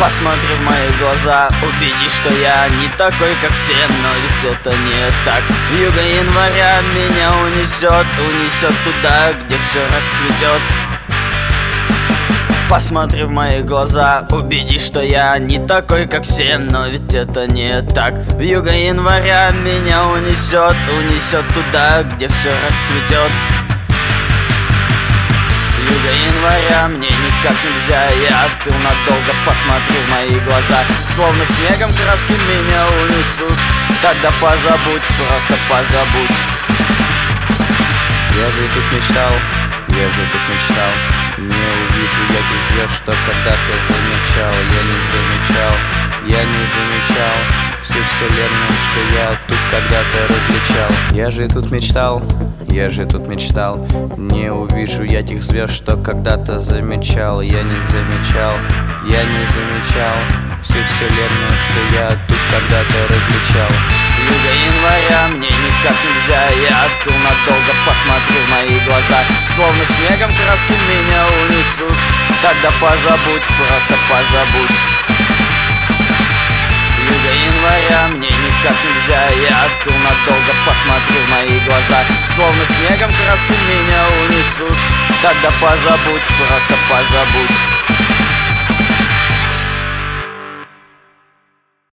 Посмотри в мои глаза, убедись, что я не такой, как все. Но ведь это не так. Вьюга января меня унесет туда, где все расцветет. Посмотри в мои глаза, убедись, что я не такой, как все. Но ведь это не так. Вьюга января меня унесет туда, где все расцветет. Вьюга января мне никак нельзя. Я остыл надолго, посмотри в мои глаза. Словно снегом краски меня унесут. Тогда позабудь, просто позабудь. Я же тут мечтал, не увижу я тех звезд, что когда-то замечал. Я не замечал всю вселенную, что я тут когда-то различал. Я же тут мечтал, не увижу я тех звезд, что когда-то замечал. Я не замечал всю вселенную, что я тут когда-то различал. Вьюга января мне никак нельзя. Я остыл надолго, посмотри в мои глаза. Словно снегом краски меня унесут. Тогда позабудь, просто позабудь. Вьюга января мне никак нельзя. Я остыл надолго, посмотри в мои глаза. Словно снегом краски меня унесут. Тогда позабудь, просто позабудь.